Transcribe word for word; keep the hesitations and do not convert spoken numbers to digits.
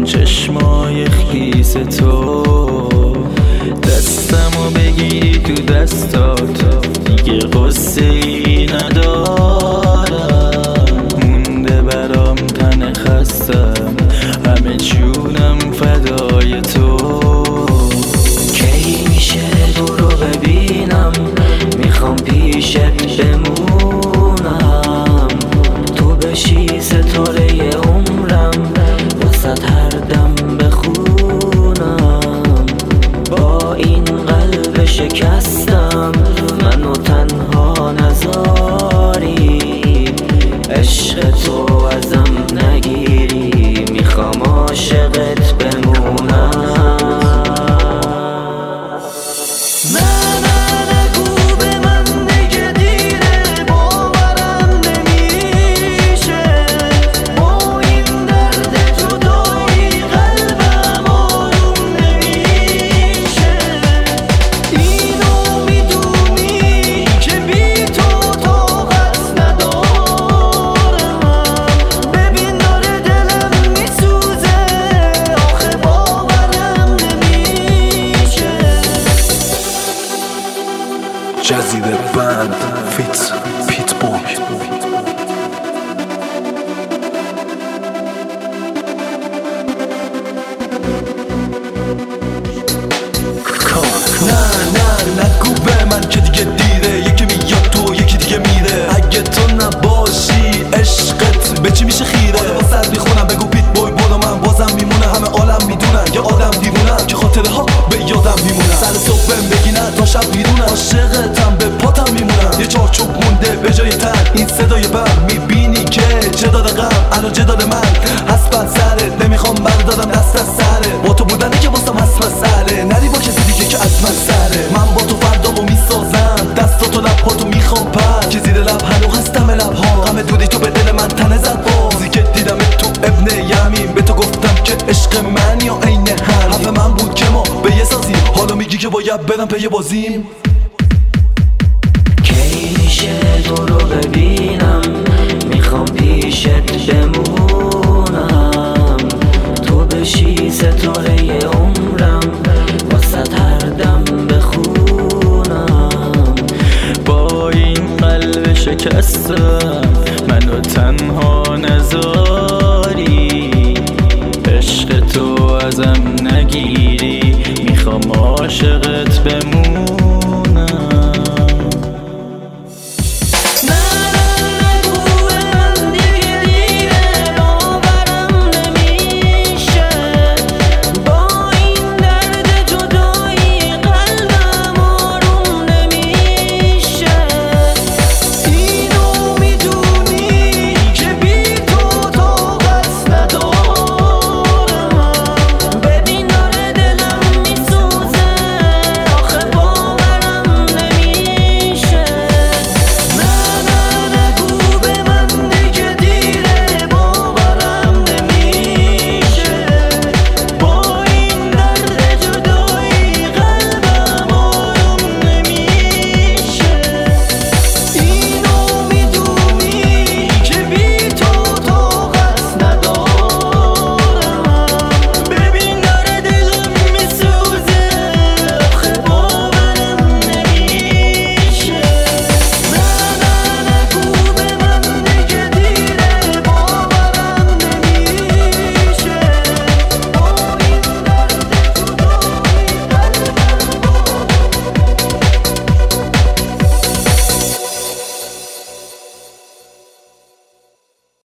اون چشمای خیس تو، دستمو بگیری تو دستات دیگه قصه ای ندارم. مونده برام تن خستم، همه جونم فدای تو. کی میشه تو رو ببینم، میخوام پیشت بمونم، تو بشی ستاره عمرم، واسه هر دم بخونم. با این قلب شکستم منو تنها نذاری، عشق تو ازم نگیری، میخوام عاشقت بمونم. جزیره بند فیت پیت بوی. نه نه نگو به من که دیگه دیره، یکی میاد تو یکی دیگه میره. اگه تو نباشی عشقت به چی میشه خیره؟ با سر میخونم بگو پیت بوی برو، من بازم میمونه. همه عالم میدونن یه آدم دیوونم که خاطره ها به یادم میمونن. سر صبح بهم بگی نه تا شب بیرونم، عاشقتم به پاتم میمونم. یه چارچوب مونده به جای تن، این صدای بم میبینی که چه داره غم الان چه داره من. حسبت سرت نمیخوام بردارم دست از سره، با تو بودنه که واسم حسب سره. نری با کسی دیگه که از من سره، من با تو فردامو میسازم، دستاتو لبهاتو میخوام پر که زیر لب هنو هستم لبها. همه دودی تو به دل من تنه زد بازی که دیدم تو ابن یمین، به تو گفتم که عشق من یا عین هم. حرف من بود که ما به یه سازیم، حالا میگی که باید برم پی بازیم. کی میشه تو رو ببینم، میخوام پیشت بمونم، تو بشی ستاره عمرم، واسه هر دم بخونم. با این قلب شکستم منو تنها نذاری، عشق تو ازم نگیری، میخوام عاشق